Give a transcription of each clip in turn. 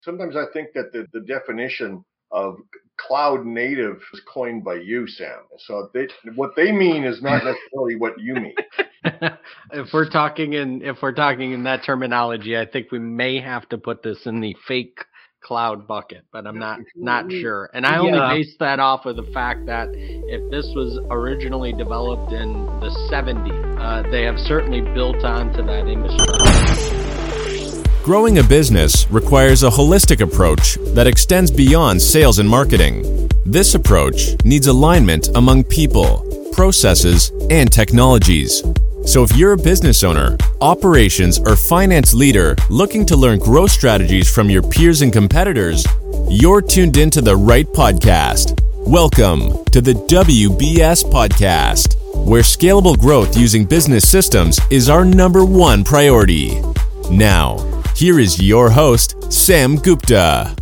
Sometimes I think that the definition of cloud native is coined by you, Sam. So what they mean is not necessarily what you mean. If we're talking in that terminology, I think we may have to put this in the fake cloud bucket, but I'm not sure. And I only base that off of the fact that if this was originally developed in the 70s, they have certainly built onto that industry. Growing a business requires a holistic approach that extends beyond sales and marketing. This approach needs alignment among people, processes, and technologies. So if you're a business owner, operations, or finance leader looking to learn growth strategies from your peers and competitors, you're tuned into the right podcast. Welcome to the WBS Podcast, where scalable growth using business systems is our number one priority. Now, here is your host, Sam Gupta.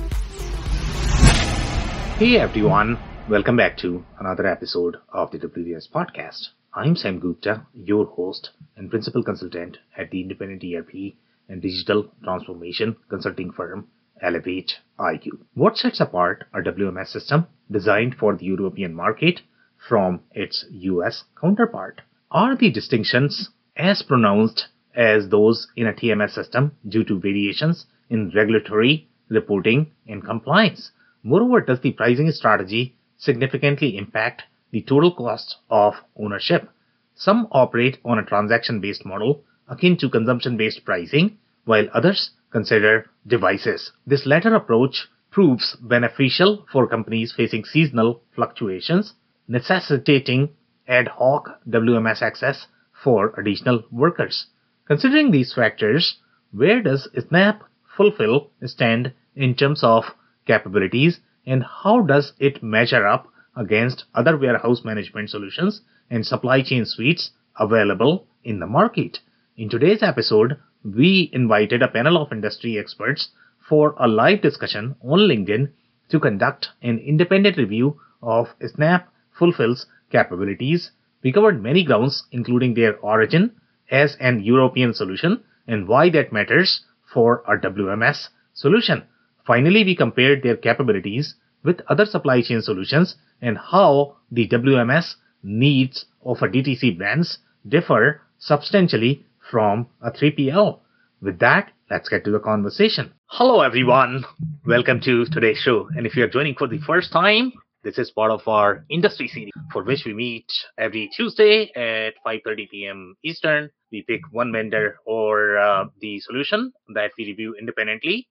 Hey everyone, welcome back to another episode of the WBS Podcast. I'm Sam Gupta, your host and principal consultant at the independent ERP and digital transformation consulting firm Elevate IQ. What sets apart a WMS system designed for the European market from its US counterpart? Are the distinctions as pronounced as those in a TMS system due to variations in regulatory reporting and compliance? Moreover, does the pricing strategy significantly impact the total cost of ownership? Some operate on a transaction-based model akin to consumption-based pricing, while others consider devices. This latter approach proves beneficial for companies facing seasonal fluctuations, necessitating ad hoc WMS access for additional workers. Considering these factors, where does Snap Fulfill stand in terms of capabilities, and how does it measure up against other warehouse management solutions and supply chain suites available in the market? In today's episode, we invited a panel of industry experts for a live discussion on LinkedIn to conduct an independent review of Snap Fulfill's capabilities. We covered many grounds, including their origin as an European solution and why that matters for a WMS solution. Finally, we compared their capabilities with other supply chain solutions and how the WMS needs of a DTC brands differ substantially from a 3PL. With that, let's get to the conversation. Hello everyone, welcome to today's show. And if you're joining for the first time, this is part of our industry series for which we meet every Tuesday at 5:30 p.m. Eastern. We pick one vendor or the solution that we review independently.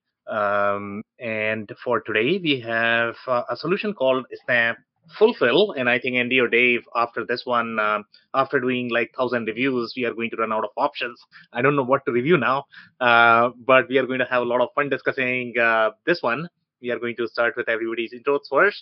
And for today, we have a solution called Snap Fulfill. And I think Andy or Dave, after this one, after doing like 1,000 reviews, we are going to run out of options. I don't know what to review now, but we are going to have a lot of fun discussing this one. We are going to start with everybody's intros first.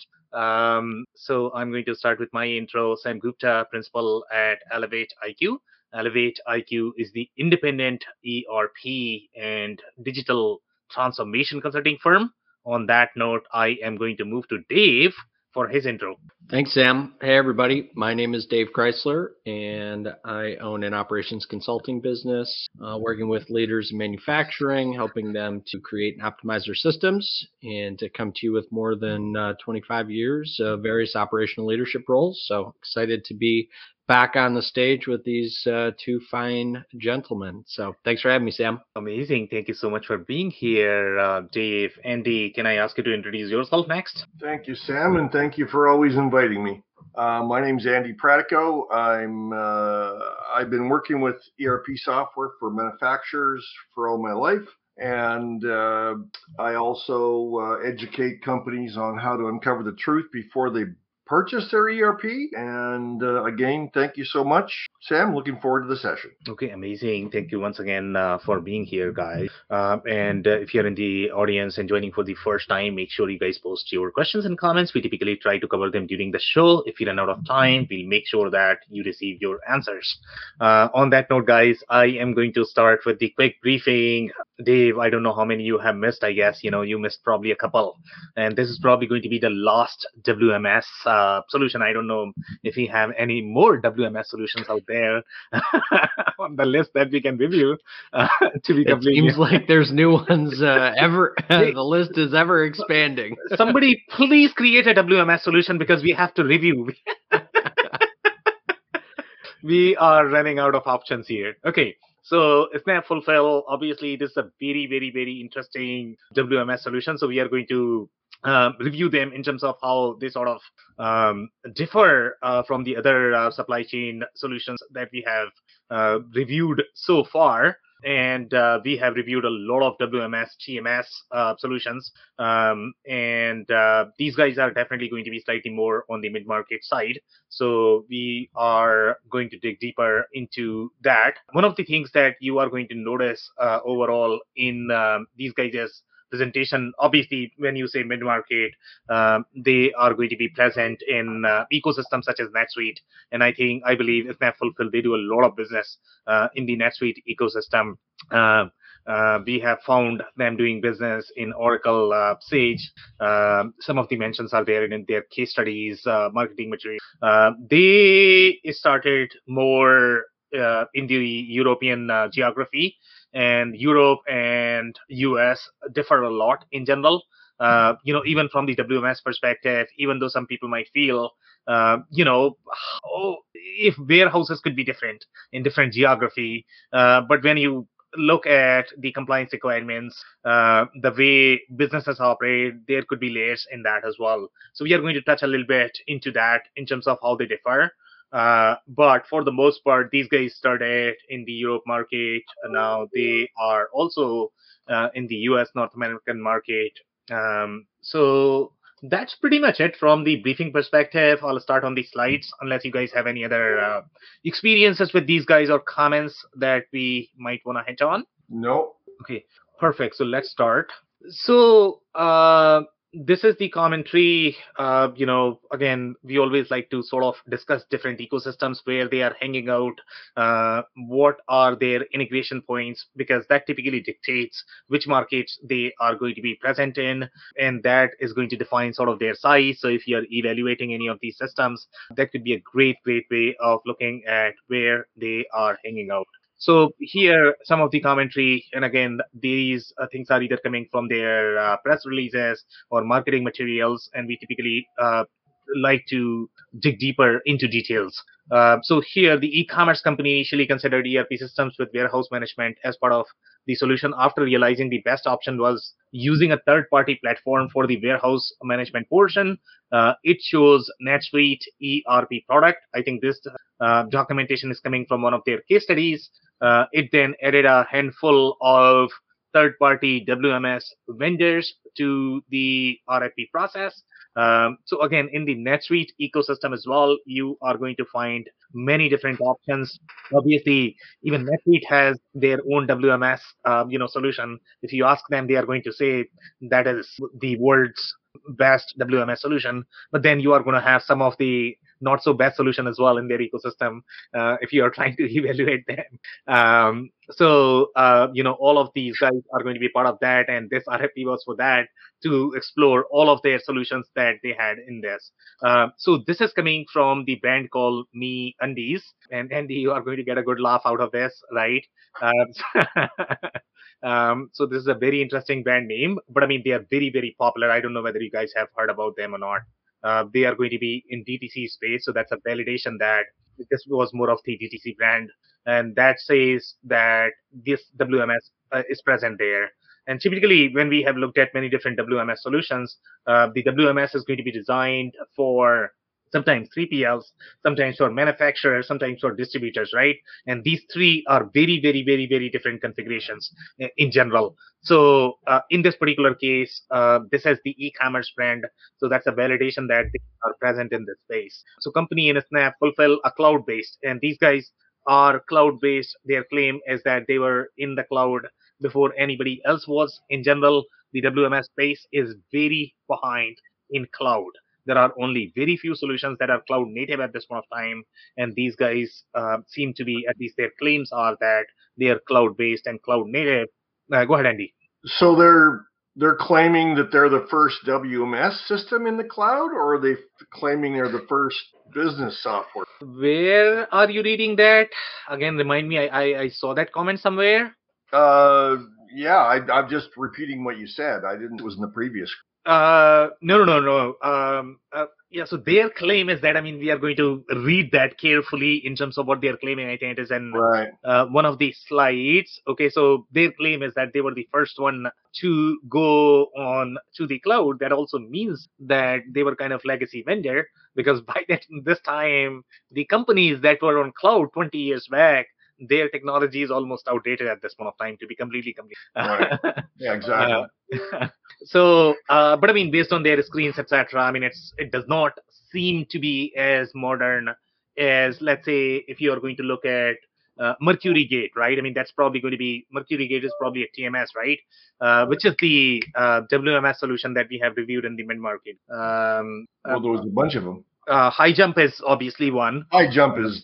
So I'm going to start with my intro. Sam Gupta, principal at Elevate IQ. Elevate IQ is the independent ERP and digital transformation consulting firm. On that note, I am going to move to Dave for his intro. Thanks, Sam. Hey, everybody. My name is Dave Chrysler, and I own an operations consulting business, working with leaders in manufacturing, helping them to create and optimize their systems, and to come to you with more than 25 years of various operational leadership roles. So excited to be back on the stage with these two fine gentlemen. So thanks for having me, Sam. Amazing. Thank you so much for being here, Dave. Andy, can I ask you to introduce yourself next? Thank you, Sam, and thank you for always inviting me. My name's Andy Pratico. I've been working with ERP software for manufacturers for all my life. And I also educate companies on how to uncover the truth before they purchase their ERP. And again, thank you so much, Sam. Looking forward to the session. Okay, amazing. Thank you once again for being here, guys. And if you're in the audience and joining for the first time, make sure you guys post your questions and comments. We typically try to cover them during the show. If you run out of time, we'll make sure that you receive your answers. On that note, guys, I am going to start with the quick briefing. Dave, I don't know how many you have missed. I guess, you missed probably a couple. And this is probably going to be the last WMS solution. I don't know if we have any more WMS solutions out there on the list that we can review. To be It completely seems like there's new ones ever. The list is ever expanding. Somebody please create a WMS solution because we have to review. We are running out of options here. Okay. So Snap Fulfill, obviously, this is a very, very, very interesting WMS solution. So we are going to review them in terms of how they sort of differ from the other supply chain solutions that we have reviewed so far. And we have reviewed a lot of WMS, TMS solutions. And these guys are definitely going to be slightly more on the mid-market side. So we are going to dig deeper into that. One of the things that you are going to notice overall in these guys' presentation, obviously, when you say mid-market, they are going to be present in ecosystems such as NetSuite. And I believe Snap Fulfill, they do a lot of business in the NetSuite ecosystem. We have found them doing business in Oracle, Sage. Some of the mentions are there in their case studies, marketing material. They started more in the European geography, and Europe and US differ a lot in general. Even from the WMS perspective, even though some people might feel, if warehouses could be different in different geography, but when you look at the compliance requirements, the way businesses operate, there could be layers in that as well. So we are going to touch a little bit into that in terms of how they differ. But for the most part, these guys started in the Europe market. Now they are also in the US North American market. So that's pretty much it from the briefing perspective. I'll start on the slides unless you guys have any other experiences with these guys or comments that we might want to hit on. No. Okay, perfect. So let's start. So this is the commentary. Again, we always like to sort of discuss different ecosystems, where they are hanging out, what are their integration points, because that typically dictates which markets they are going to be present in, and that is going to define sort of their size. So if you're evaluating any of these systems, that could be a great way of looking at where they are hanging out. So here, some of the commentary, and again, these things are either coming from their press releases or marketing materials, and we typically like to dig deeper into details. So here, the e-commerce company initially considered ERP systems with warehouse management as part of the solution after realizing the best option was using a third-party platform for the warehouse management portion. It shows NetSuite ERP product. I think this documentation is coming from one of their case studies. It then added a handful of third-party WMS vendors to the RFP process. So again, in the NetSuite ecosystem as well, you are going to find many different options. Obviously, even NetSuite has their own WMS, solution. If you ask them, they are going to say that is the world's best WMS solution. But then you are going to have some of the not so best solution as well in their ecosystem if you are trying to evaluate them. So all of these guys are going to be part of that, and this RFP was for that, to explore all of their solutions that they had in this. So this is coming from the brand called Me Undies, and Andy, you are going to get a good laugh out of this, right? So this is a very interesting brand name, but I mean, they are very, very popular. I don't know whether you guys have heard about them or not. They are going to be in DTC space, so that's a validation that this was more of the DTC brand, and that says that this WMS is present there. And typically, when we have looked at many different WMS solutions, the WMS is going to be designed for sometimes 3PLs, sometimes for manufacturers, sometimes for distributors, right? And these three are very, very, very, very different configurations in general. So in this particular case, this is the e-commerce brand. So that's a validation that they are present in this space. So company in Snap Fulfill are cloud-based, and these guys are cloud-based. Their claim is that they were in the cloud before anybody else was. In general, the WMS space is very behind in cloud. There are only very few solutions that are cloud native at this point of time, and these guys seem to be, at least their claims are that they are cloud based and cloud native. Go ahead, Andy. So they're claiming that they're the first WMS system in the cloud, or are they claiming they're the first business software? Where are you reading that? Again, remind me. I saw that comment somewhere. Yeah, I'm just repeating what you said. I didn't. It was in the previous. No. Yeah, so their claim is that, I mean, we are going to read that carefully in terms of what they are claiming. I think it is in Right. one of the slides. Okay, so their claim is that they were the first one to go on to the cloud. That also means that they were kind of legacy vendor, because by this time, the companies that were on cloud 20 years back, their technology is almost outdated at this point of time to be completely. Right. Yeah, exactly. So, but I mean, based on their screens, etc., I mean, it does not seem to be as modern as, let's say, if you are going to look at Mercury Gate, right? I mean, that's probably going to be, Mercury Gate is probably a TMS, right? Which is the WMS solution that we have reviewed in the mid-market. Well, there was a bunch of them. HighJump is obviously one. HighJump is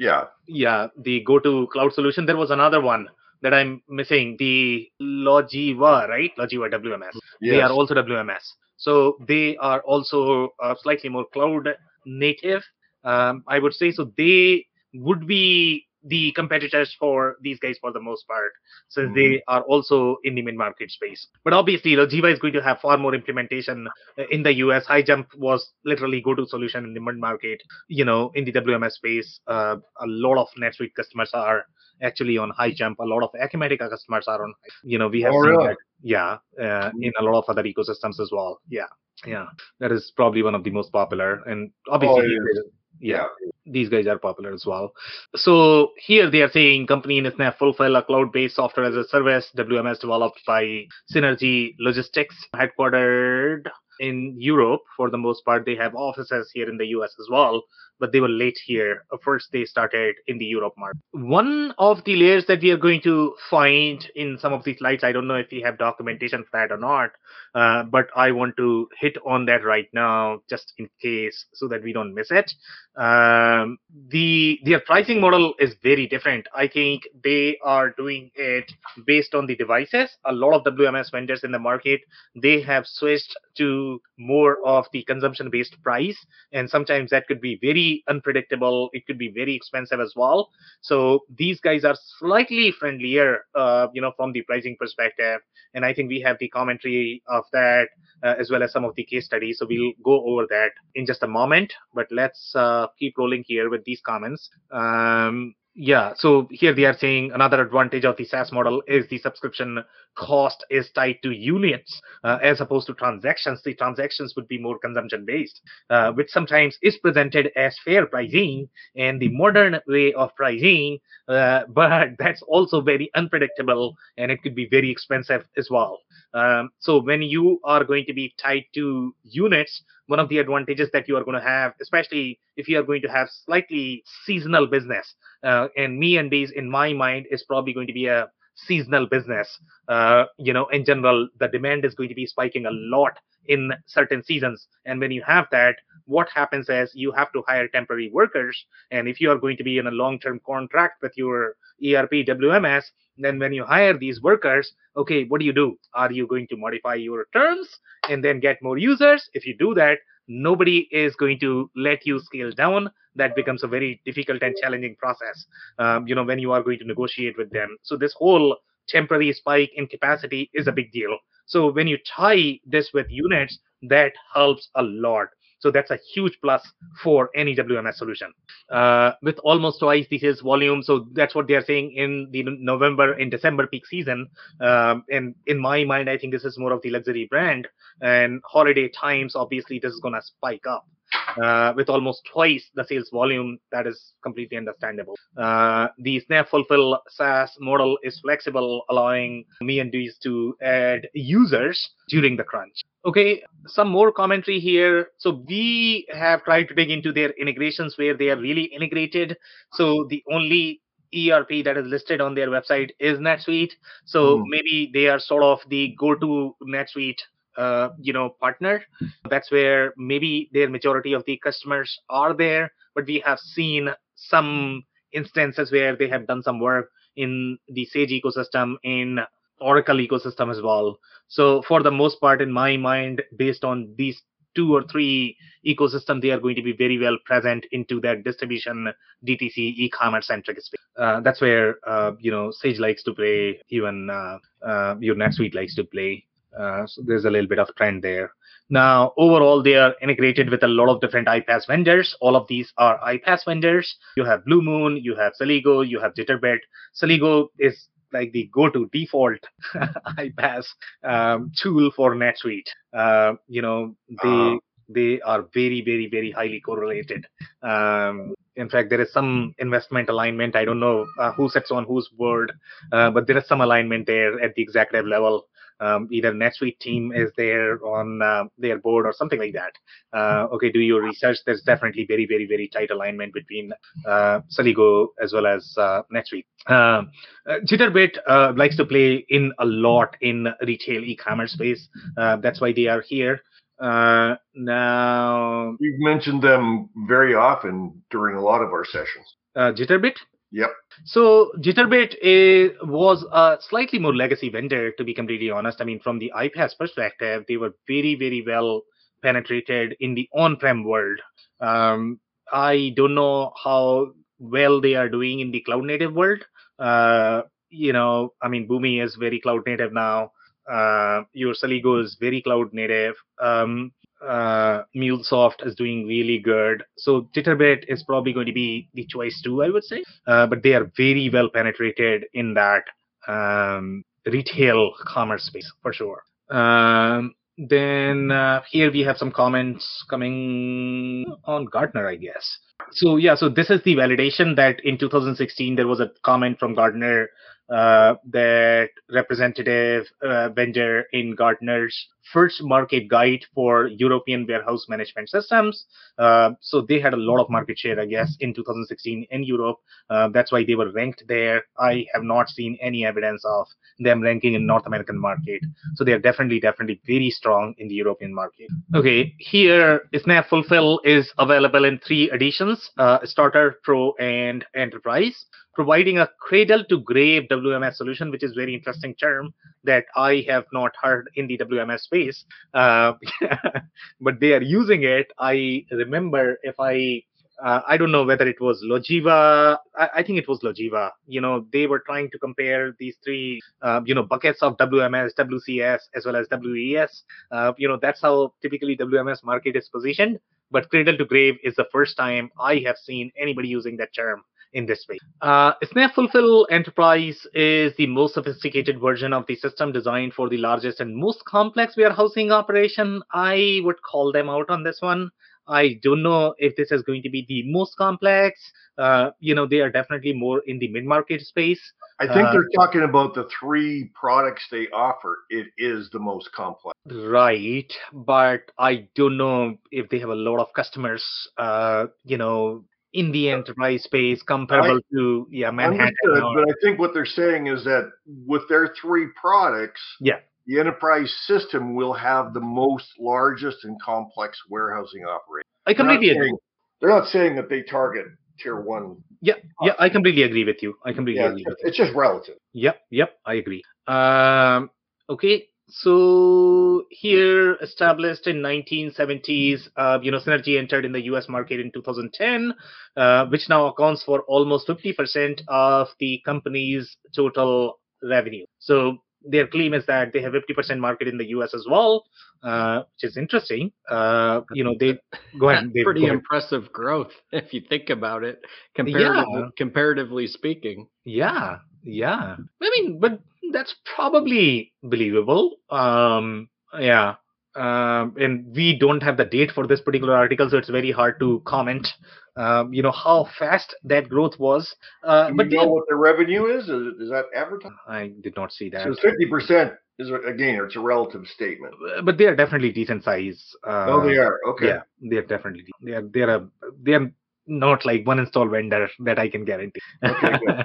the go-to cloud solution. There was another one that I'm missing, the Logiva, right? Logiva WMS. Yes. They are also WMS. So they are also slightly more cloud native, I would say. So they would be the competitors for these guys for the most part, since they are also in the mid-market space. But obviously, Logiva is going to have far more implementation in the US. HighJump was literally go-to solution in the mid-market, in the WMS space. A lot of NetSuite customers are actually on HighJump. A lot of Acumatica customers are on, we have seen really? that, in a lot of other ecosystems as well. Yeah, that is probably one of the most popular, and obviously, these guys are popular as well. So here they are saying company in Snap Fulfill, a cloud-based software as a service WMS developed by Synergy Logistics, headquartered in Europe for the most part. They have offices here in the US as well, but they were late here. First, they started in the Europe market. One of the layers that we are going to find in some of these slides, I don't know if we have documentation for that or not, but I want to hit on that right now, just in case, so that we don't miss it. Their pricing model is very different. I think they are doing it based on the devices. A lot of WMS vendors in the market, they have switched to more of the consumption-based price, and sometimes that could be very unpredictable. It could be very expensive as well. So these guys are slightly friendlier, from the pricing perspective, and I think we have the commentary of that as well as some of the case studies. So we'll go over that in just a moment, but let's keep rolling here with these comments. So here they are saying another advantage of the SaaS model is the subscription cost is tied to units as opposed to transactions. The transactions would be more consumption based, which sometimes is presented as fair pricing and the modern way of pricing, but that's also very unpredictable and it could be very expensive as well. So when you are going to be tied to units, one of the advantages that you are going to have, especially if you are going to have slightly seasonal business, and MeUndies, in my mind, is probably going to be a seasonal business. In general, the demand is going to be spiking a lot in certain seasons. And when you have that, what happens is you have to hire temporary workers. And if you are going to be in a long-term contract with your ERP WMS, then when you hire these workers, okay, what do? Are you going to modify your terms and then get more users? If you do that, nobody is going to let you scale down. That becomes a very difficult and challenging process, when you are going to negotiate with them. So this whole temporary spike in capacity is a big deal. So when you tie this with units, that helps a lot. So that's a huge plus for any WMS solution. With almost twice the sales volume, so that's what they are saying in the November and December peak season. And in my mind, I think this is more of the luxury brand. And holiday times, obviously, this is going to spike up. With almost twice the sales volume, that is completely understandable. The Snap Fulfill SaaS model is flexible, allowing MeUndies to add users during the crunch. Okay, some more commentary here. So we have tried to dig into their integrations where they are really integrated. So the only ERP that is listed on their website is NetSuite. So maybe they are sort of the go-to NetSuite partner. That's where maybe their majority of the customers are there, but we have seen some instances where they have done some work in the Sage ecosystem in Oracle ecosystem as well. So for the most part, in my mind, based on these 2 or 3 ecosystem, they are going to be very well present into that distribution DTC e-commerce centric space. That's where Sage likes to play, even your NetSuite likes to play. So there's a little bit of trend there. Now, overall, they are integrated with a lot of different iPaaS vendors. All of these are iPaaS vendors. You have Blue Moon, you have Celigo, you have Jitterbit. Celigo is like the go-to default iPaaS tool for NetSuite. They are very, very, very highly correlated. In fact, there is some investment alignment. I don't know who sits on whose board, but there is some alignment there at the executive level. Either NetSuite team is there on their board or something like that. Okay, do your research. There's definitely very, very, very tight alignment between Celigo as well as NetSuite. Jitterbit likes to play in a lot in retail e-commerce space. That's why they are here. Now, You've mentioned them very often during a lot of our sessions. Jitterbit? Yep. So Jitterbit was a slightly more legacy vendor, to be completely honest. I mean, from the iPaaS perspective, they were very, very well penetrated in the on-prem world. I don't know how well they are doing in the cloud-native world. I mean, Boomi is very cloud-native now. Your Celigo is very cloud-native. MuleSoft is doing really good. So Jitterbit is probably going to be the choice too, I would say. But they are very well penetrated in that retail commerce space for sure. Then here we have some comments coming on Gartner, I guess. So this is the validation that in 2016 there was a comment from Gartner that representative vendor in Gartner's first market guide for European warehouse management systems. So they had a lot of market share, I guess, in 2016 in Europe. That's why they were ranked there. I have not seen any evidence of them ranking in North American market. So they are definitely very strong in the European market. Okay, here Snap Fulfill is available in 3 editions, Starter, Pro, and Enterprise, providing a cradle-to-grave WMS solution, which is very interesting term that I have not heard in the WMS space, but they are using it. I remember I don't know whether it was Logiva. I think it was Logiva. They were trying to compare these 3, buckets of WMS, WCS, as well as WES. That's how typically WMS market is positioned. But cradle to grave is the first time I have seen anybody using that term in this space. Snap Fulfill Enterprise is the most sophisticated version of the system designed for the largest and most complex warehousing operation. I would call them out on this one. I don't know if this is going to be the most complex. They are definitely more in the mid-market space. I think they're talking about the 3 products they offer. It is the most complex. Right, but I don't know if they have a lot of customers, in the enterprise space comparable to Manhattan. But I think what they're saying is that with their 3 products, the enterprise system will have the largest and complex warehousing operation. I completely agree. They're not saying that they target tier 1. Yeah, I completely agree with you. Agree with you. It's just relative. Yep, I agree. Okay. So here, established in 1970s, Synergy entered in the US market in 2010, which now accounts for almost 50% of the company's total revenue. So their claim is that they have 50% market in the US as well, which is interesting. They go ahead. Pretty impressive growth if you think about it, comparatively speaking. Yeah. I mean, but that's probably believable. And we don't have the date for this particular article, so it's very hard to comment. How fast that growth was. But you know what the revenue is? Is that advertised? I did not see that. So 50% is, again, it's a relative statement. But they are definitely decent size. They are. Okay. Yeah, they are definitely. They are not like one install vendor that I can guarantee. Okay, good.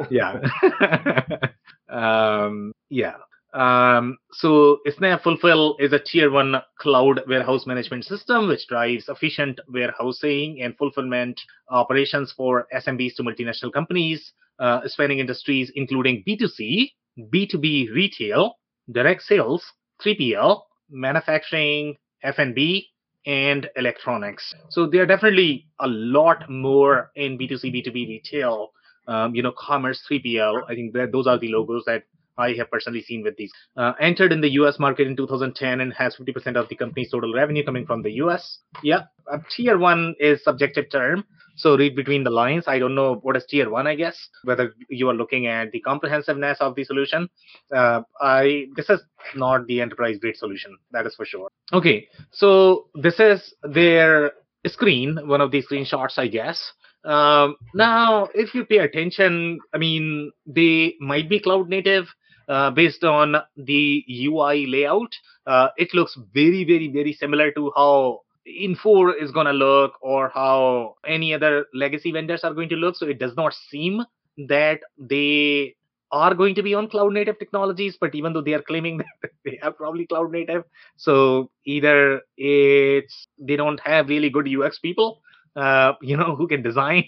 So Snap Fulfill is a tier 1 cloud warehouse management system which drives efficient warehousing and fulfillment operations for SMBs to multinational companies, spanning industries including B2C, B2B retail, direct sales, 3PL, manufacturing, F&B, and electronics. So there are definitely a lot more in B2C, B2B retail, commerce, 3PL. I think that those are the logos that I have personally seen with these. Entered in the US market in 2010 and has 50% of the company's total revenue coming from the US. Yeah, tier one is subjective term. So read between the lines. I don't know what is tier one, I guess, whether you are looking at the comprehensiveness of the solution. This is not the enterprise grade solution, that is for sure. Okay, so this is their screen, one of the screenshots, I guess. Now, if you pay attention, I mean, they might be cloud native based on the UI layout. It looks very, very, very similar to how Infor is going to look or how any other legacy vendors are going to look. So it does not seem that they are going to be on cloud native technologies, but even though they are claiming that they are probably cloud native, so either they don't have really good UX people, who can design.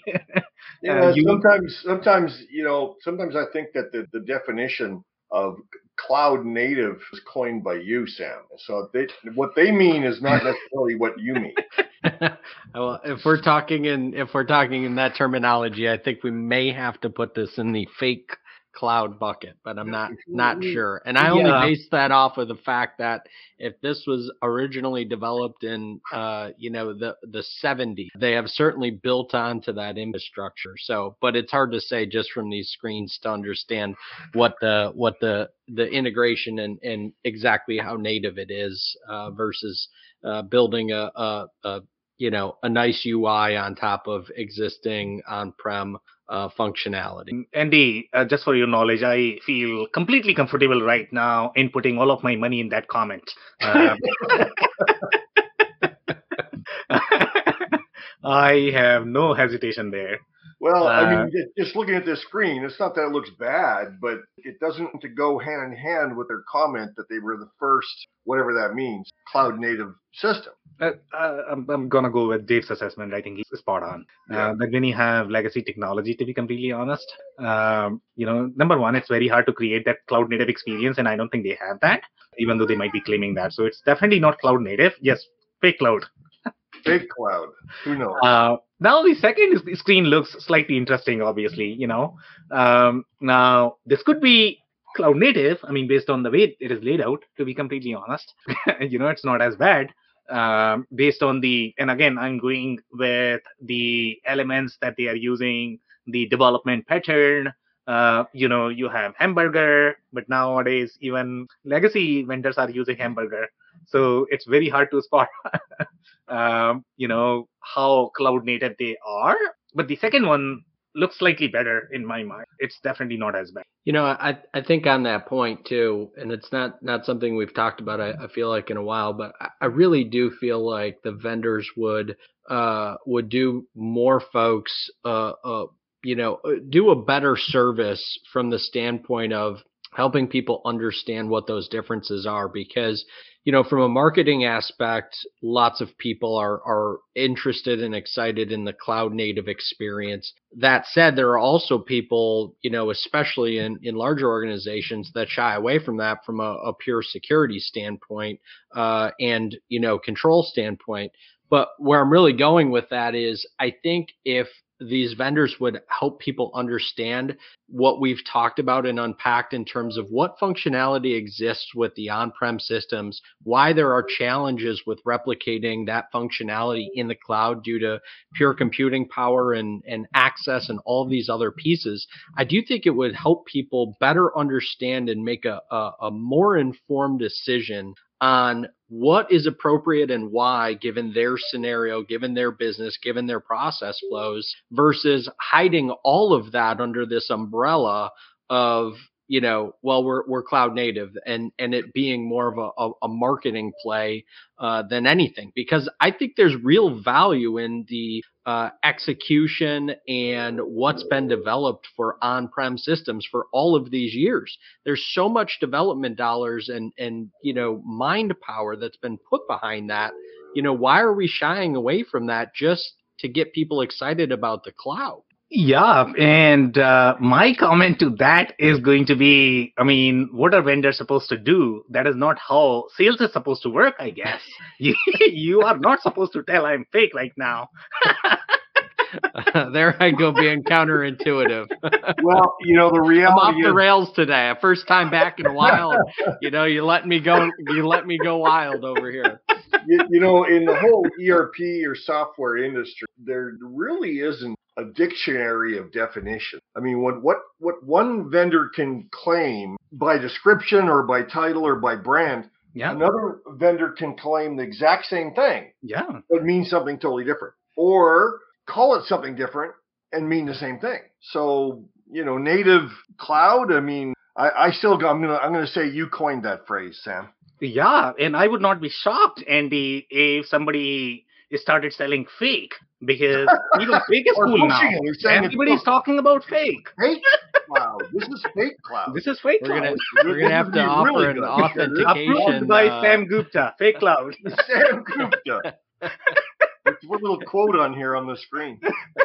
Sometimes I think that the definition of cloud native was coined by you, Sam. So what they mean is not necessarily what you mean. Well, if we're talking in that terminology, I think we may have to put this in the fake cloud bucket, but I'm not sure. And I only base that off of the fact that if this was originally developed in the 70s, they have certainly built onto that infrastructure. So, but it's hard to say just from these screens to understand what the integration and exactly how native it is versus building a nice UI on top of existing on-prem functionality. Andy, just for your knowledge, I feel completely comfortable right now in putting all of my money in that comment. I have no hesitation there. Well, I mean, just looking at this screen, it's not that it looks bad, but it doesn't go hand in hand with their comment that they were the first, whatever that means, cloud native system. I'm going to go with Dave's assessment. I think he's spot on. That when you have legacy technology, to be completely honest, number one, it's very hard to create that cloud native experience, and I don't think they have that, even though they might be claiming that. So it's definitely not cloud native. Yes, fake cloud. Fake cloud. Who knows? Now the second screen looks slightly interesting, obviously, now this could be cloud native. I mean, based on the way it is laid out, to be completely honest, it's not as bad. Based on and again, I'm going with the elements that they are using, the development pattern. You have Hamburger, but nowadays even legacy vendors are using Hamburger. So it's very hard to spot, how cloud native they are. But the second one looks slightly better in my mind. It's definitely not as bad. I think on that point too, and it's not something we've talked about, I feel like in a while, but I really do feel like the vendors would do more folks, do a better service from the standpoint of helping people understand what those differences are, because from a marketing aspect, lots of people are interested and excited in the cloud native experience. That said, there are also people, especially in larger organizations, that shy away from that from a pure security standpoint and control standpoint. But where I'm really going with that is, I think if these vendors would help people understand what we've talked about and unpacked in terms of what functionality exists with the on-prem systems, why there are challenges with replicating that functionality in the cloud due to pure computing power and access and all of these other pieces, I do think it would help people better understand and make a more informed decision on what is appropriate and why, given their scenario, given their business, given their process flows, versus hiding all of that under this umbrella of, we're cloud native and it being more of a marketing play than anything. Because I think there's real value in the execution and what's been developed for on-prem systems for all of these years. There's so much development dollars and mind power that's been put behind that. Why are we shying away from that just to get people excited about the cloud? Yeah, and my comment to that is going to be, I mean, what are vendors supposed to do? That is not how sales is supposed to work, I guess. You are not supposed to tell I'm fake right now. There I go being counterintuitive. Well, the I'm off reality the is, rails today. First time back in a while. You let me go. You let me go wild over here. in the whole ERP or software industry, there really isn't a dictionary of definition. I mean, what one vendor can claim by description or by title or by brand, Yeah, another vendor can claim the exact same thing, yeah. but mean something totally different, or call it something different and mean the same thing. So, native cloud. I mean, I still go. I'm gonna say you coined that phrase, Sam. Yeah, and I would not be shocked, Andy, if somebody started selling fake, because even fake is Or cool now. pushing it, or saying it's Everybody's talking about fake. fake cloud. This is fake cloud. This is fake We're cloud. gonna have to offer really an good. authentication. Approved by Sam Gupta, fake cloud. Sam Gupta. Let's put a little quote on here on the screen.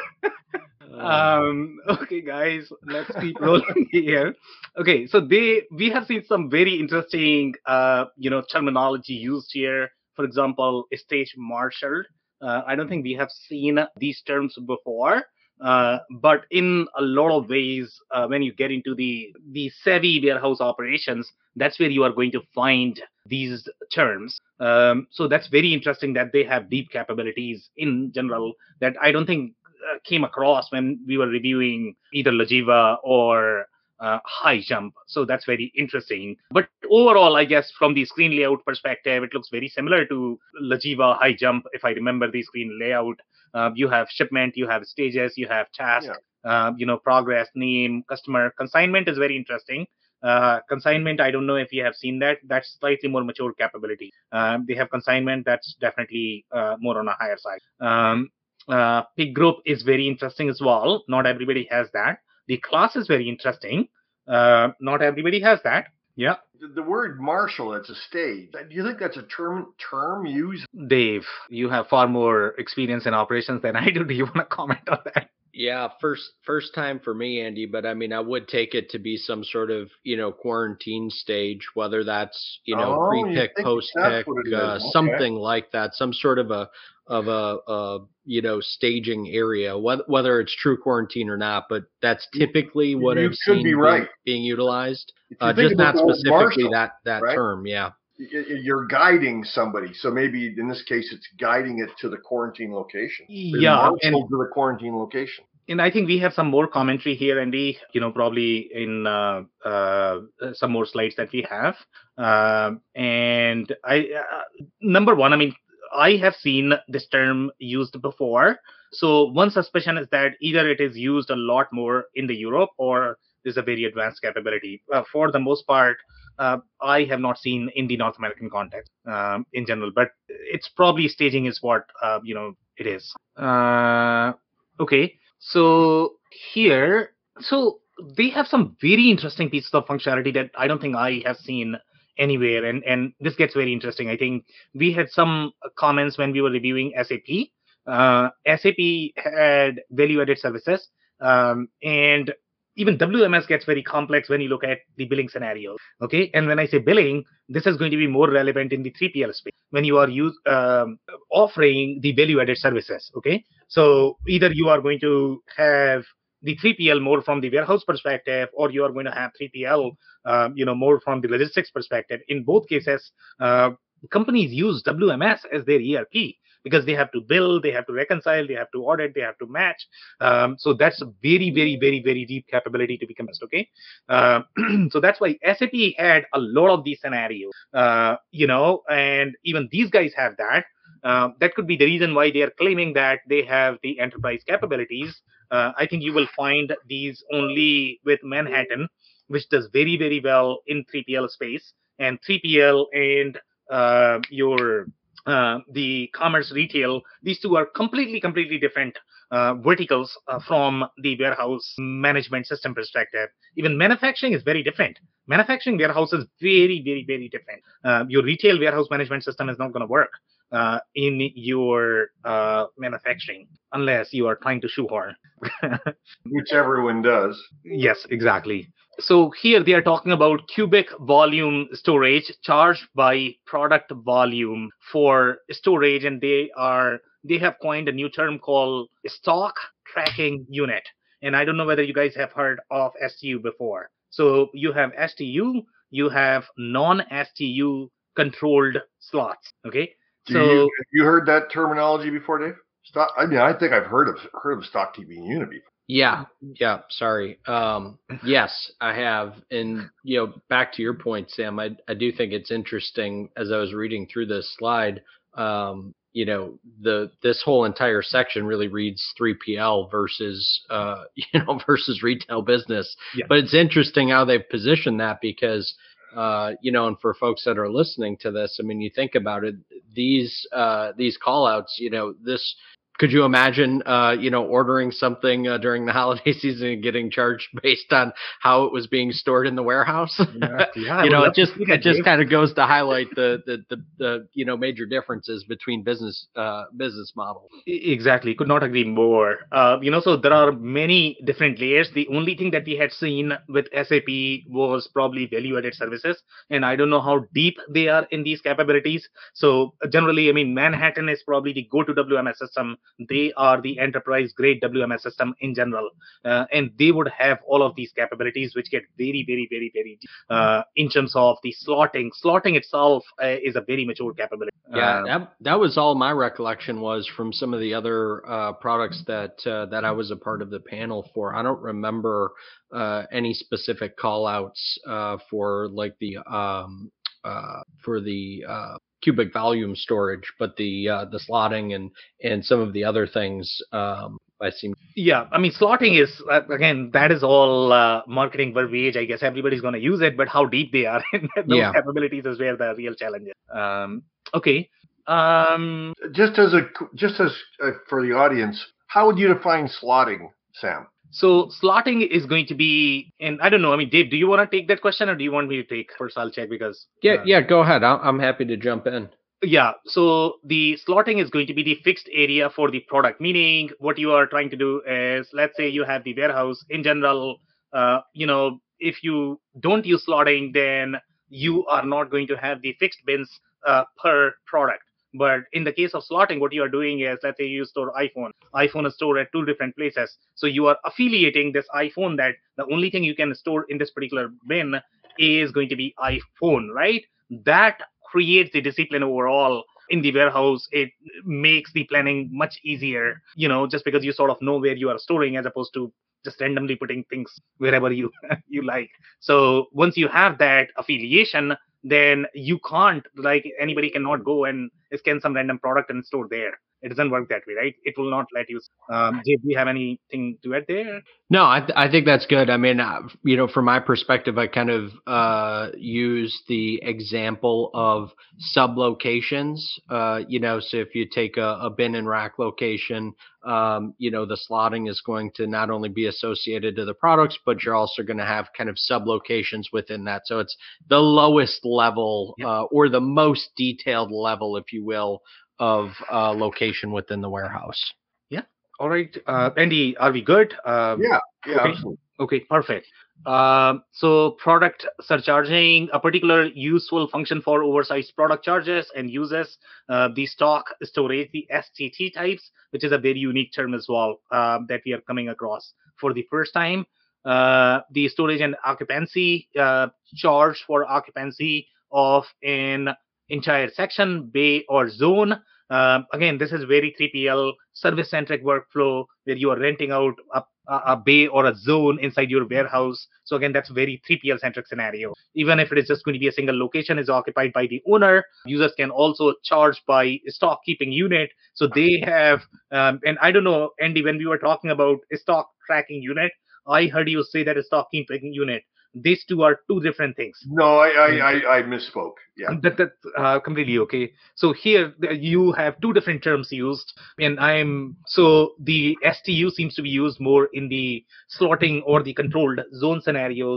Okay, guys, let's keep rolling here. Okay, so we have seen some very interesting, terminology used here. For example, stage marshaled. I don't think we have seen these terms before. But in a lot of ways, when you get into the savvy warehouse operations, that's where you are going to find these terms. So that's very interesting that they have deep capabilities in general that I don't think came across when we were reviewing either Logiva or High Jump. So that's very interesting. But overall, I guess from the screen layout perspective, it looks very similar to Logiva High Jump. If I remember the screen layout, you have shipment, you have stages, you have task, progress, name, customer. Consignment is very interesting. Consignment, I don't know if you have seen that. That's slightly more mature capability. They have consignment that's definitely more on a higher side. Pig group is very interesting as well. Not everybody has that. The class is very interesting. Not everybody has that. Yeah. The word marshal, it's a stage. Do you think that's a term used? Dave, you have far more experience in operations than I do. Do you want to comment on that? Yeah, first time for me, Andy, but I mean, I would take it to be some sort of, quarantine stage, whether that's, pre-pick, post-pick, something like that, some sort of a staging area, whether it's true quarantine or not, but that's typically what I've seen being utilized. Just not specifically that right? term, yeah. You're guiding somebody, so maybe in this case it's guiding it to the quarantine location. Yeah, and to the quarantine location. And I think we have some more commentary here, Andy. Probably in some more slides that we have. And number one, I mean, I have seen this term used before. So one suspicion is that either it is used a lot more in the Europe or there's a very advanced capability. For the most part, I have not seen in the North American context in general, but it's probably staging is what, it is. Okay, so here, so they have some very interesting pieces of functionality that I don't think I have seen anywhere. And this gets very interesting. I think we had some comments when we were reviewing SAP. SAP had value-added services, and even WMS gets very complex when you look at the billing scenario. Okay, and when I say billing, this is going to be more relevant in the 3PL space when you are offering the value-added services. Okay, so either you are going to have the 3PL more from the warehouse perspective, or you are going to have 3PL, more from the logistics perspective. In both cases, companies use WMS as their ERP because they have to bill, they have to reconcile, they have to audit, they have to match. So that's a very, very, very, very deep capability to become best. Okay, so that's why SAP had a lot of these scenarios, and even these guys have that. That could be the reason why they are claiming that they have the enterprise capabilities. I think you will find these only with Manhattan, which does very, very well in 3PL space, and 3PL and the commerce retail. These two are completely different verticals from the warehouse management system perspective. Even manufacturing is very different. manufacturing warehouse is very, very, very different. Your retail warehouse management system is not going to work in your manufacturing unless you are trying to shoehorn. Which everyone does. Yes, exactly. So here they are talking about cubic volume storage charged by product volume for storage, and they have coined a new term called stock tracking unit. And I don't know whether you guys have heard of STU before. So you have STU, you have non-STU controlled slots. Okay. Have you heard that terminology before, Dave? Stock. I mean, I think I've heard of stock keeping unit before. Yeah. Sorry. Yes, I have. And back to your point, Sam, I do think it's interesting as I was reading through this slide. This whole entire section really reads 3PL versus versus retail business. Yeah. But it's interesting how they've positioned that because and for folks that are listening to this, I mean, you think about it, these call outs, this. Could you imagine, ordering something during the holiday season and getting charged based on how it was being stored in the warehouse? Yeah, it just kind of goes to highlight the major differences between business models. Exactly, could not agree more. So there are many different layers. The only thing that we had seen with SAP was probably value-added services, and I don't know how deep they are in these capabilities. So generally, I mean, Manhattan is probably the go-to WMS system. They are the enterprise grade WMS system in general, and they would have all of these capabilities, which get very, very, very, very deep in terms of the slotting. Slotting itself is a very mature capability. Yeah, that was all my recollection was from some of the other products that I was a part of the panel for. I don't remember any specific call outs for like the cubic volume storage, but the slotting and some of the other things I see. Yeah, I mean, slotting is again, that is all marketing verbiage. I guess everybody's going to use it, but how deep they are in those capabilities is where the real challenge is. Okay. Just as for the audience, how would you define slotting, Sam? So slotting is going to be, and I don't know. I mean, Dave, do you want to take that question, or do you want me to take first? I'll check because yeah, go ahead. I'm happy to jump in. Yeah, so the slotting is going to be the fixed area for the product. Meaning, what you are trying to do is, let's say you have the warehouse in general. If you don't use slotting, then you are not going to have the fixed bins per product. But in the case of slotting, what you are doing is, let's say you store iPhone. iPhone is stored at two different places. So you are affiliating this iPhone that the only thing you can store in this particular bin is going to be iPhone, right? That creates the discipline overall in the warehouse. It makes the planning much easier, just because you sort of know where you are storing as opposed to just randomly putting things wherever you like. So once you have that affiliation, then you can't, like, anybody cannot go and scan some random product and store there. It doesn't work that way, right? It will not let you. Jay, do you have anything to add there? No, I think that's good. I mean, from my perspective, I kind of use the example of sublocations. So if you take a bin and rack location, the slotting is going to not only be associated to the products, but you're also going to have kind of sublocations within that. So it's the lowest level or the most detailed level, if you will, of location within the warehouse. Yeah. All right. Andy, are we good? Yeah, okay. Absolutely. Okay, perfect. So product surcharging, a particular useful function for oversized product charges and uses the stock storage, the STT types, which is a very unique term as well that we are coming across for the first time. The storage and occupancy charge for occupancy of an entire section, bay, or zone. Again, this is very 3PL service-centric workflow where you are renting out a bay or a zone inside your warehouse. So again, that's very 3PL-centric scenario. Even if it is just going to be a single location is occupied by the owner, users can also charge by stock keeping unit. So they have, and I don't know, Andy, when we were talking about a stock tracking unit, I heard you say that a stock keeping unit. These two are two different things. No, I misspoke. Yeah, that's completely okay. So here you have two different terms used, and so the STU seems to be used more in the slotting or the controlled zone scenarios,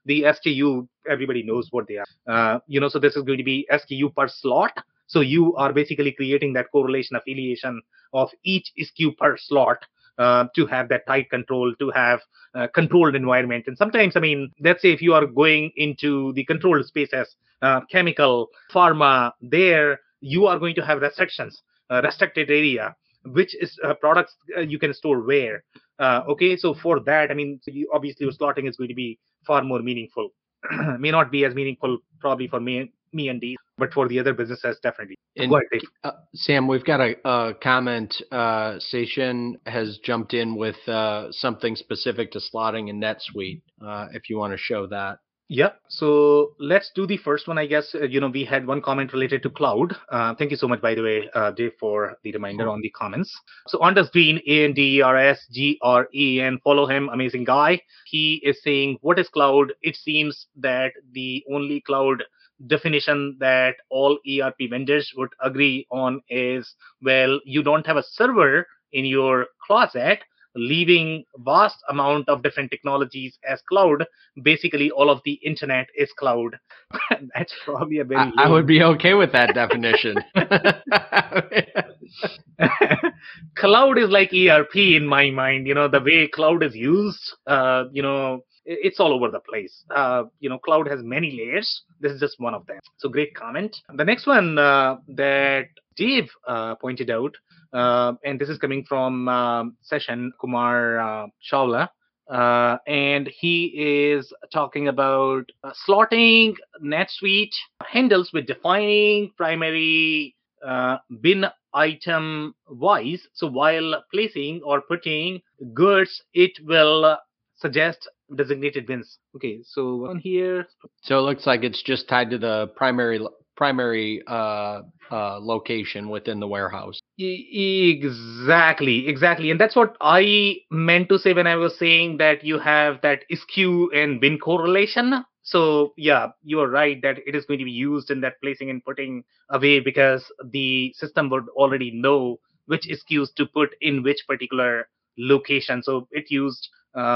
the SKU, everybody knows what they are. So this is going to be SKU per slot. So you are basically creating that correlation affiliation of each SKU per slot to have that tight control, to have controlled environment. And sometimes, let's say if you are going into the controlled spaces, chemical, pharma, there you are going to have restrictions, restricted area, which is products you can store where. Okay, so for that, obviously your slotting is going to be far more meaningful. May not be as meaningful probably for me and Dave, but for the other businesses, definitely. And, go ahead, Dave. Sam, we've got a comment. Session has jumped in with something specific to slotting in NetSuite. If you want to show that. Yeah, so let's do the first one, I guess. We had one comment related to cloud. Thank you so much, by the way, Dave, for the reminder on the comments. So Anders Green, ANDERSGREN, follow him, amazing guy. He is saying, what is cloud? It seems that the only cloud definition that all ERP vendors would agree on is, well, you don't have a server in your closet, leaving vast amount of different technologies as cloud. Basically, all of the internet is cloud. That's probably a very... I would be okay with that definition. Cloud is like ERP in my mind. The way cloud is used, it's all over the place. Cloud has many layers. This is just one of them. So great comment. The next one that Dave pointed out, and this is coming from Session Kumar Chawla, and he is talking about slotting NetSuite handles with defining primary bin item wise. So while placing or putting goods, it will suggest designated bins. Okay, so on here. So it looks like it's just tied to the primary location within the warehouse. Exactly. And that's what I meant to say when I was saying that you have that SKU and bin correlation. So yeah, you are right that it is going to be used in that placing and putting away, because the system would already know which SKUs to put in which particular location. So it used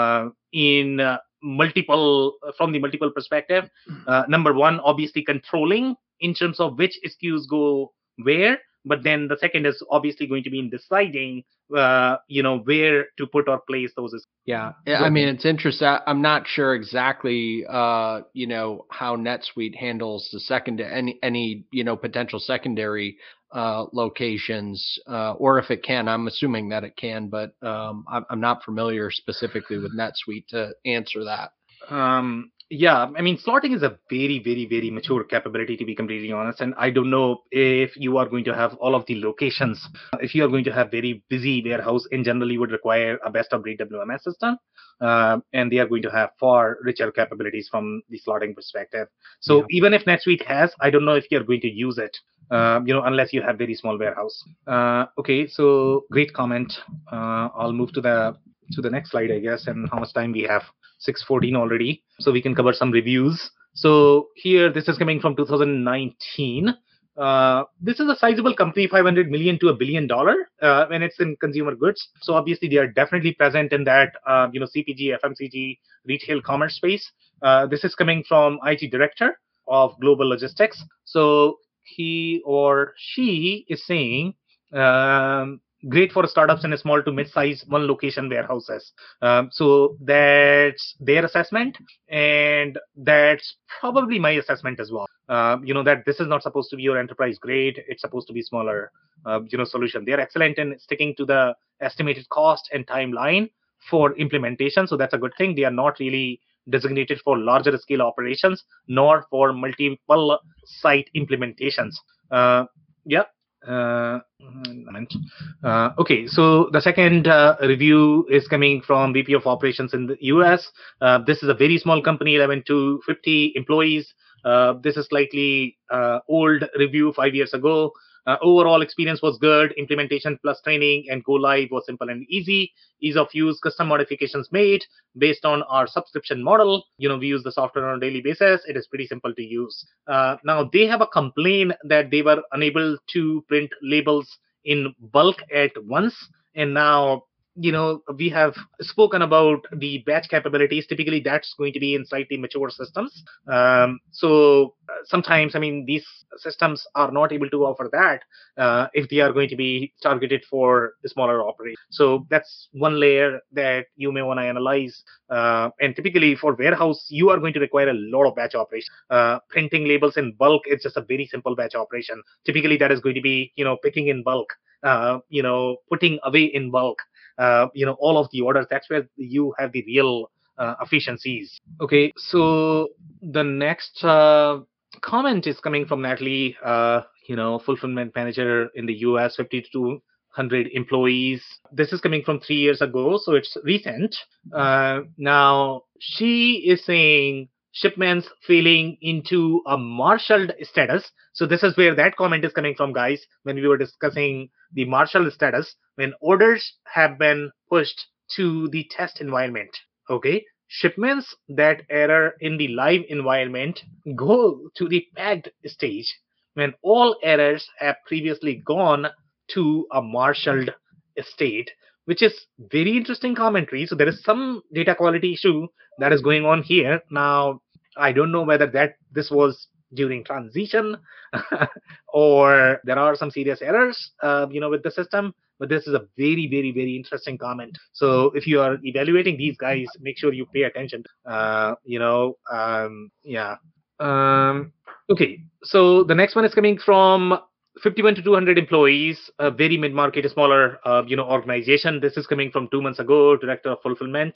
in multiple, from the multiple perspective. Number one, obviously controlling in terms of which SKUs go where, but then the second is obviously going to be in deciding where to put or place those SKUs. Yeah, it's interesting. I'm not sure exactly how NetSuite handles the any potential secondary locations, or if it can. I'm assuming that it can, but I'm not familiar specifically with NetSuite to answer that. Yeah, slotting is a very, very, very mature capability, to be completely honest. And I don't know if you are going to have all of the locations. If you are going to have very busy warehouse, in general, you would require a best-of-breed WMS system. And they are going to have far richer capabilities from the slotting perspective. So even if NetSuite has, I don't know if you're going to use it, unless you have very small warehouse. Okay, so great comment. I'll move to the next slide, I guess. And how much time we have? 6:14 already, so we can cover some reviews. So here, this is coming from 2019. This is a sizable company, $500 million to $1 billion when it's in consumer goods. So obviously, they are definitely present in that CPG, FMCG, retail commerce space. This is coming from IT director of global logistics. So he or she is saying, great for startups and small to mid-size one location warehouses. So that's their assessment, and that's probably my assessment as well. That this is not supposed to be your enterprise grade. It's supposed to be smaller, solution. They are excellent in sticking to the estimated cost and timeline for implementation. So that's a good thing. They are not really designated for larger scale operations, nor for multiple site implementations. Okay, so the second review is coming from VP of Operations in the US. This is a very small company, 11 to 50 employees. This is slightly old review, 5 years ago. Overall experience was good. Implementation plus training and go live was simple and easy. Ease of use, custom modifications made based on our subscription model. We use the software on a daily basis. It is pretty simple to use. Now they have a complaint that they were unable to print labels in bulk at once. And now, we have spoken about the batch capabilities. Typically, that's going to be in slightly mature systems. So sometimes, these systems are not able to offer that if they are going to be targeted for the smaller operations. So that's one layer that you may want to analyze. And typically for warehouse, you are going to require a lot of batch operation. Printing labels in bulk is just a very simple batch operation. Typically, that is going to be, picking in bulk, putting away in bulk, all of the orders. That's where you have the real efficiencies. Okay, so the next comment is coming from Natalie, fulfillment manager in the US, 50 to 200 employees. This is coming from 3 years ago, so it's recent. Now, she is saying shipments failing into a marshaled status. So this is where that comment is coming from, guys, when we were discussing the marshaled status, when orders have been pushed to the test environment. Okay, shipments that error in the live environment go to the packed stage when all errors have previously gone to a marshaled state, which is very interesting commentary. So there is some data quality issue that is going on here. Now, I don't know whether this was during transition or there are some serious errors, with the system. But this is a very, very, very interesting comment. So if you are evaluating these guys, make sure you pay attention. Okay, so the next one is coming from 51 to 200 employees, a very mid-market, smaller, organization. This is coming from 2 months ago, director of fulfillment.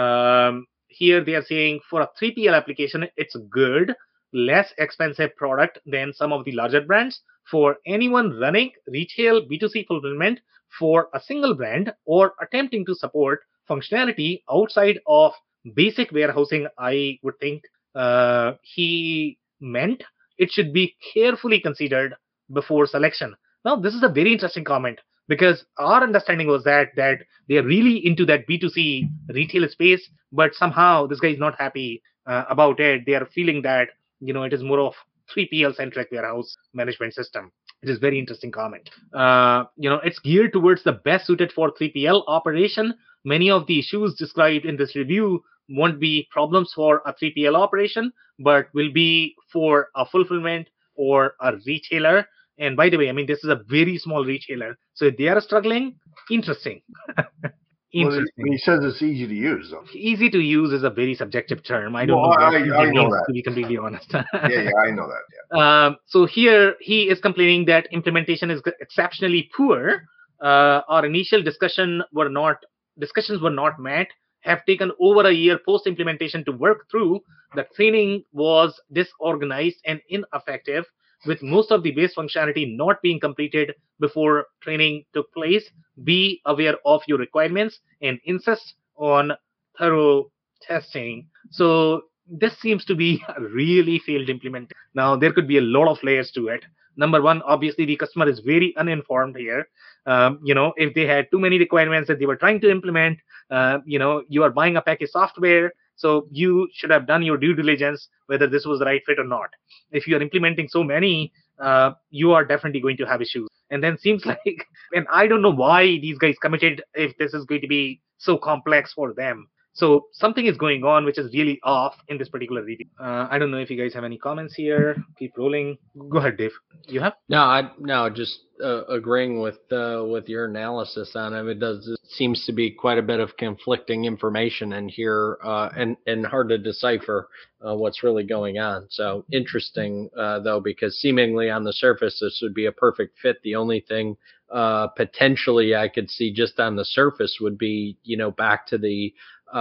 Here they are saying for a 3PL application, it's good, less expensive product than some of the larger brands. For anyone running retail B2C fulfillment for a single brand or attempting to support functionality outside of basic warehousing, I would think he meant it should be carefully considered before selection. Now, this is a very interesting comment because our understanding was that they are really into that B2C retail space, but somehow this guy is not happy about it. They are feeling that it is more of 3PL centric warehouse management system. It is very interesting comment. It's geared towards the best suited for 3PL operation. Many of the issues described in this review won't be problems for a 3PL operation, but will be for a fulfillment or a retailer. And by the way, this is a very small retailer. So if they are struggling, interesting. Well, he says it's easy to use, though. Easy to use is a very subjective term. I don't know what it means, to be completely honest. yeah, I know that. Yeah. So here he is complaining that implementation is exceptionally poor. Our initial discussions were not met. Have taken over a year post-implementation to work through. The training was disorganized and ineffective, with most of the base functionality not being completed before training took place. Be aware of your requirements and insist on thorough testing. So this seems to be a really failed implementation. Now, there could be a lot of layers to it. Number one, obviously, the customer is very uninformed here. If they had too many requirements that they were trying to implement, you are buying a package software, so you should have done your due diligence whether this was the right fit or not. If you are implementing so many, you are definitely going to have issues. And then seems like, and I don't know why these guys committed if this is going to be so complex for them. So something is going on which is really off in this particular review. I don't know if you guys have any comments here. Keep rolling. Go ahead, Dave. You have? No, just agreeing with your analysis on it. It seems to be quite a bit of conflicting information in here, and hard to decipher what's really going on. So interesting, though, because seemingly on the surface this would be a perfect fit. The only thing potentially I could see just on the surface would be, back to the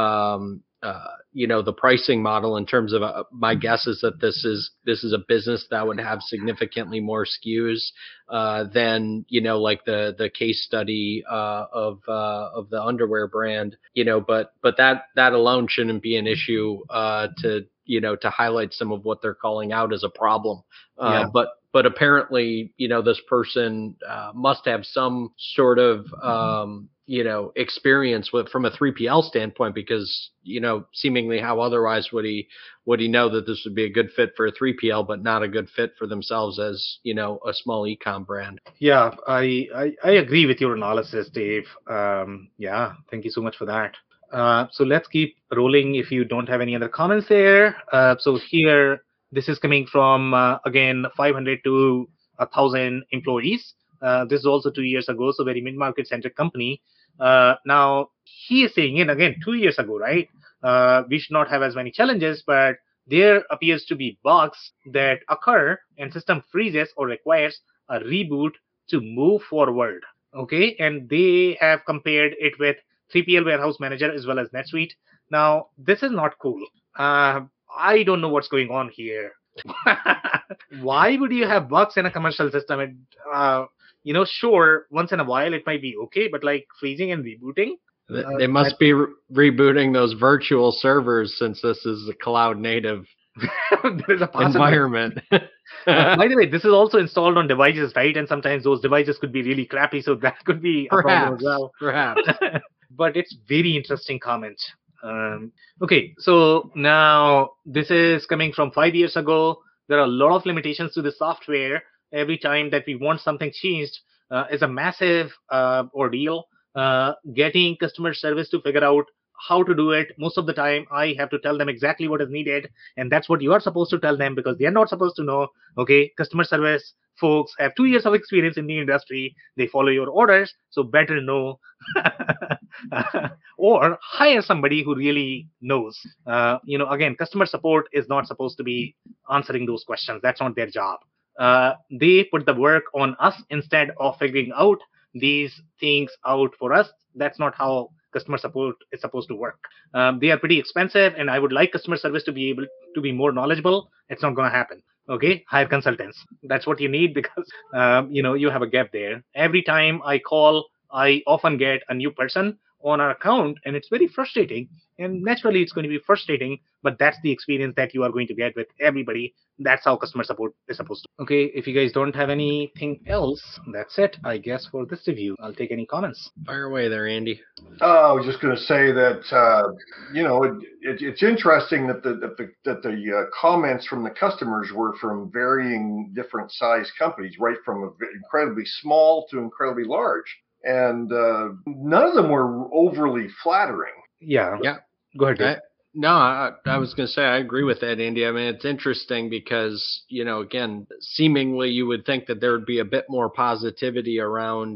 the pricing model in terms of my guess is that this is a business that would have significantly more SKUs than like the case study of the underwear brand, but that alone shouldn't be an issue to highlight some of what they're calling out as a problem. But apparently, this person must have some sort of experience from a 3PL standpoint, because, seemingly how otherwise would he know that this would be a good fit for a 3PL, but not a good fit for themselves as, a small e-com brand? Yeah, I agree with your analysis, Dave. Yeah, thank you so much for that. So let's keep rolling if you don't have any other comments there. So here, this is coming from, again, 500 to 1,000 employees. This is also 2 years ago, so very mid-market centric company. Now, he is saying, and again, 2 years ago, right? We should not have as many challenges, but there appears to be bugs that occur and system freezes or requires a reboot to move forward. Okay, and they have compared it with 3PL Warehouse Manager as well as NetSuite. Now, this is not cool. I don't know what's going on here. Why would you have bugs in a commercial system? Sure, once in a while it might be okay, but like freezing and rebooting? They must be rebooting those virtual servers, since this is a cloud native environment. By the way, this is also installed on devices, right? And sometimes those devices could be really crappy, so that could be a problem as well. Perhaps. But it's very interesting comment. Okay, so now this is coming from 5 years ago. There are a lot of limitations to the software. Every time that we want something changed is a massive ordeal. Getting customer service to figure out how to do it. Most of the time, I have to tell them exactly what is needed. And that's what you are supposed to tell them, because they are not supposed to know. Okay, customer service folks have 2 years of experience in the industry. They follow your orders, so better know. Or hire somebody who really knows. Again, customer support is not supposed to be answering those questions. That's not their job. They put the work on us instead of figuring out these things out for us. That's not how customer support is supposed to work. They are pretty expensive, and I would like customer service to be able to be more knowledgeable. It's not going to happen. Okay, hire consultants. That's what you need, because you have a gap there. Every time I call, I often get a new person on our account, and it's very frustrating. And naturally, it's going to be frustrating, but that's the experience that you are going to get with everybody. That's how customer support is supposed to. Okay, if you guys don't have anything else, that's it, I guess, for this review. I'll take any comments. Fire away there, Andy. I was just going to say that it's interesting that the comments from the customers were from varying different size companies, right from incredibly small to incredibly large, and none of them were overly flattering. Yeah. Go ahead, Dave. I was going to say I agree with that, Andy. I mean, it's interesting because, again, seemingly you would think that there would be a bit more positivity around,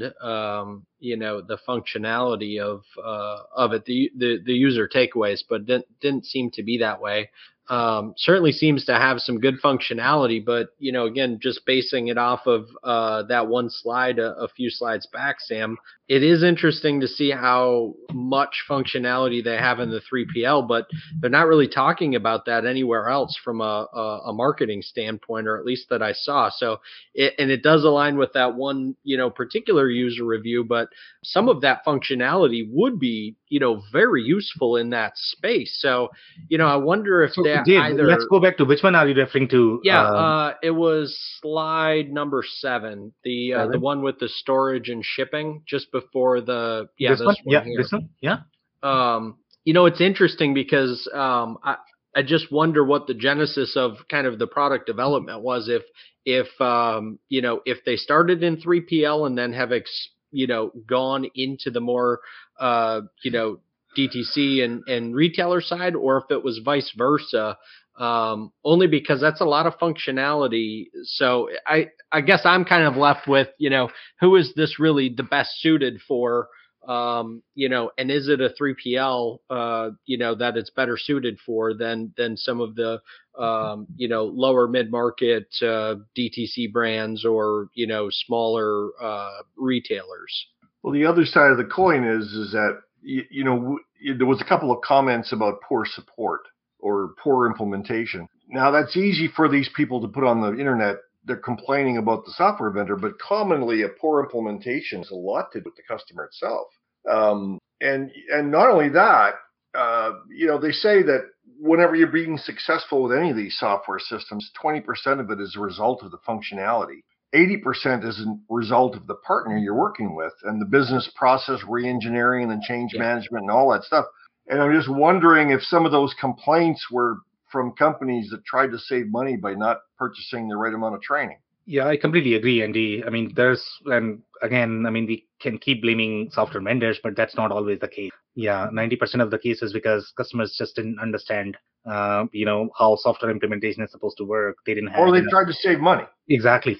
the functionality of it, the user takeaways, but didn't seem to be that way. Certainly seems to have some good functionality, but, again, just basing it off of that one slide a few slides back, Sam, it is interesting to see how much functionality they have in the 3PL, but they're not really talking about that anywhere else from a marketing standpoint, or at least that I saw. So, it does align with that one, particular user review, but some of that functionality would be, very useful in that space. So, I wonder if Dave, let's go back to which one are you referring to? Yeah, it was slide number 7, the one with the storage and shipping just before the this one? Yeah, here. This one? Yeah. It's interesting because I just wonder what the genesis of kind of the product development was. If they started in 3PL and then have gone into the more DTC and retailer side, or if it was vice versa. Only because that's a lot of functionality. So I guess I'm kind of left with, who is this really the best suited for? And is it a 3PL, that it's better suited for than some of the, lower mid-market DTC brands or, smaller retailers? Well, the other side of the coin is that, there was a couple of comments about poor support or poor implementation. Now, that's easy for these people to put on the internet. They're complaining about the software vendor, but commonly a poor implementation has a lot to do with the customer itself. And not only that, they say that whenever you're being successful with any of these software systems, 20% of it is a result of the functionality. 80% is a result of the partner you're working with and the business process re-engineering and change management and all that stuff. And I'm just wondering if some of those complaints were from companies that tried to save money by not purchasing the right amount of training. Yeah, I completely agree, Andy. I mean, we can keep blaming software vendors, but that's not always the case. Yeah, 90% of the cases because customers just didn't understand, how software implementation is supposed to work. They didn't have. Or they tried to save money. Exactly.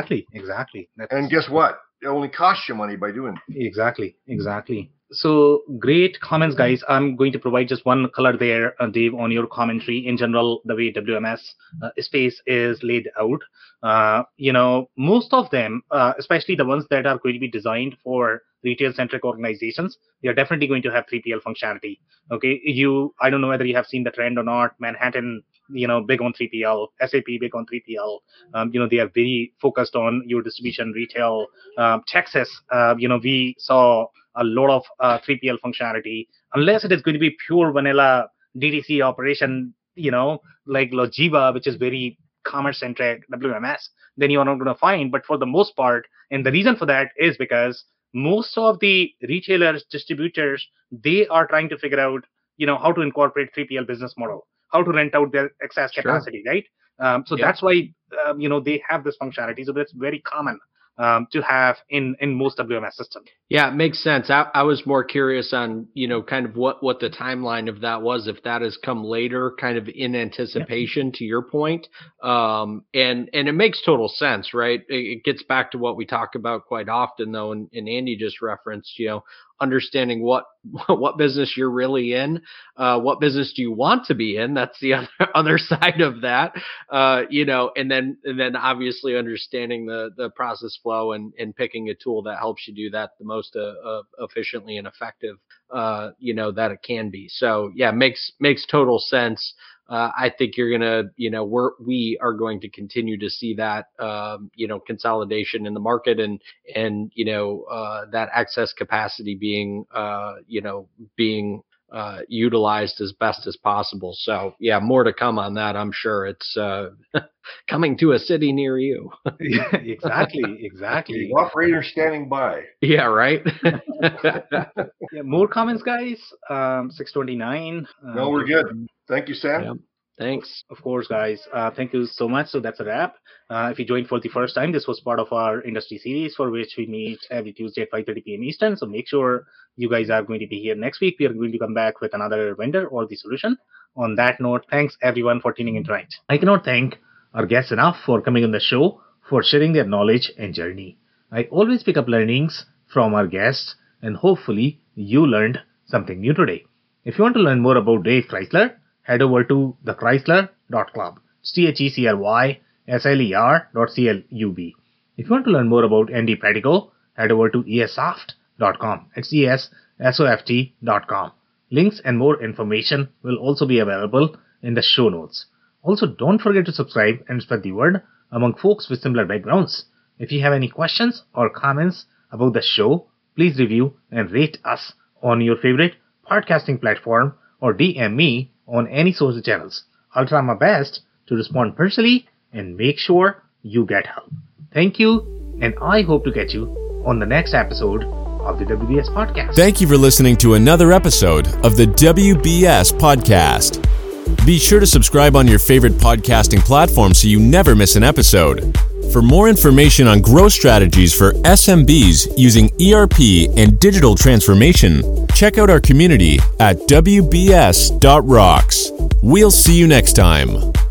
And guess what? It only costs you money by doing it. Exactly. So great comments, guys. I'm going to provide just one color there, Dave, on your commentary. In general, the way WMS space is laid out, most of them, especially the ones that are going to be designed for retail-centric organizations, they are definitely going to have 3PL functionality. Okay, I don't know whether you have seen the trend or not. Manhattan, big on 3PL, SAP big on 3PL. They are very focused on your distribution, retail. Texas, we saw a lot of 3PL functionality, unless it is going to be pure vanilla DTC operation, like Logiva, which is very commerce-centric WMS, then you are not going to find. But for the most part, and the reason for that is because most of the retailers, distributors, they are trying to figure out, how to incorporate 3PL business model, how to rent out their excess capacity, right? That's why, they have this functionality. So that's very common to have in most WMS systems. Yeah, it makes sense. I was more curious on, kind of what the timeline of that was, if that has come later, kind of in anticipation to your point. And it makes total sense, right? It gets back to what we talk about quite often, though, and Andy just referenced, understanding what business you're really in, what business do you want to be in? That's the other side of that, and then obviously understanding the process flow and picking a tool that helps you do that the most efficiently and effective, that it can be. So yeah, makes total sense. I think you're gonna, we are going to continue to see that, consolidation in the market and that excess capacity being utilized as best as possible. So yeah, more to come on that. I'm sure it's coming to a city near you. Yeah, exactly. Operator standing by. Yeah, right. Yeah, more comments, guys. 629. No, we're good. Thank you, Sam. Yeah. Thanks. Of course, guys. Thank you so much. So that's a wrap. If you joined for the first time, this was part of our industry series for which we meet every Tuesday at 5:30 p.m. Eastern. So make sure you guys are going to be here next week. We are going to come back with another vendor or the solution. On that note, thanks everyone for tuning in tonight. I cannot thank our guests enough for coming on the show, for sharing their knowledge and journey. I always pick up learnings from our guests, and hopefully you learned something new today. If you want to learn more about Dave Chrysler, head over to thechrysler.club. It's thechrysler.club. If you want to learn more about Andy Pratico, head over to esoft.com. It's esoft.com. Links and more information will also be available in the show notes. Also, don't forget to subscribe and spread the word among folks with similar backgrounds. If you have any questions or comments about the show, please review and rate us on your favorite podcasting platform or DM me on any social channels. I'll try my best to respond personally and make sure you get help. Thank you, and I hope to catch you on the next episode of the WBS Podcast. Thank you for listening to another episode of the WBS Podcast. Be sure to subscribe on your favorite podcasting platform so you never miss an episode. For more information on growth strategies for SMBs using ERP and digital transformation, check out our community at WBS.rocks. We'll see you next time.